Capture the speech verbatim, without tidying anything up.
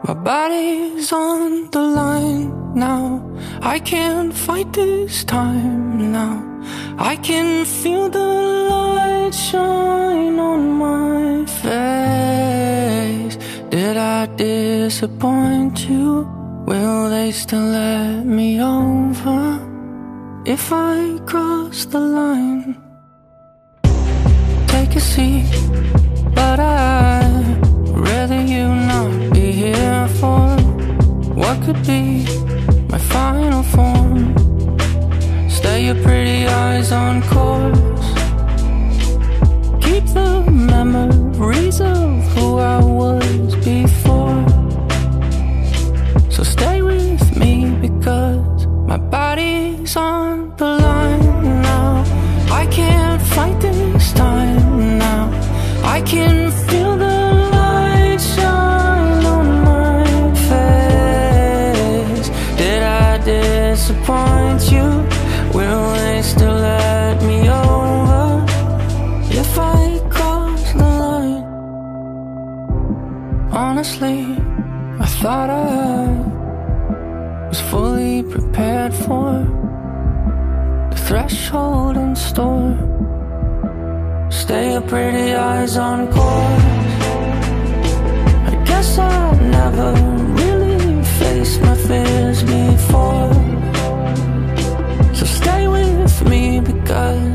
My body's on the line now. I can't fight this time now. I can feel the light shine on my face. Did I disappoint you? Will they still let me over if I cross the line? Take a seat, but I'd rather you not be here for what could be my final form. Stay your pretty eyes on course. Keep the memories of who I was before. So stay with me because my body's on the line now. I can't fight this time now. I can feel the light shine on my face. Did I disappoint you? Will they still let me over if I cross the line? Honestly, I thought I was fully prepared for the threshold in store. Stay your pretty eyes on course. I guess I never really faced my fears before. So stay with me because